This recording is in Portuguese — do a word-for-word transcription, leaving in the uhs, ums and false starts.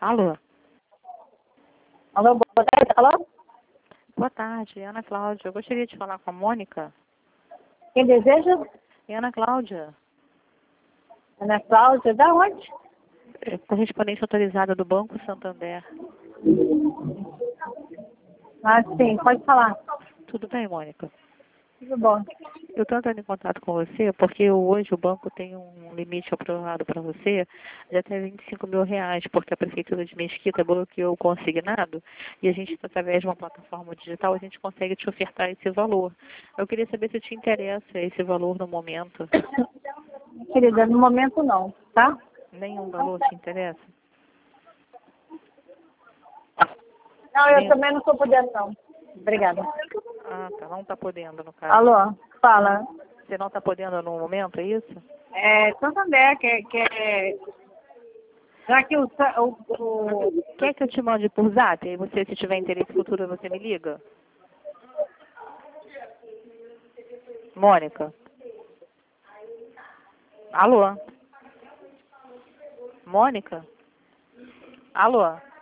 Alô? Alô, boa tarde, alô? Boa tarde, Ana Cláudia. Eu gostaria de falar com a Mônica. Quem deseja? Ana Cláudia, Ana Cláudia, da onde? é correspondente autorizada do Banco Santander. Ah, sim, pode falar. Tudo bem, Mônica? Tudo bom. Eu estou entrando em contato com você porque hoje o banco tem um limite aprovado para você de até vinte e cinco mil reais, porque a Prefeitura de Mesquita bloqueou o consignado e a gente, através de uma plataforma digital, a gente consegue te ofertar esse valor. Eu queria saber se te interessa esse valor no momento. Querida, no momento não, tá? Nenhum valor te interessa? Não, eu Nem... também não estou podendo, não. Obrigada. Ah, tá. Não está podendo, no caso. Alô, fala. Você não está podendo no momento, é isso? É, Santander, que, que é... Já que o, o, o... Quer que eu te mande por zap? E você, se tiver interesse futuro, você me liga? Mônica? Alô? Mônica? Alô?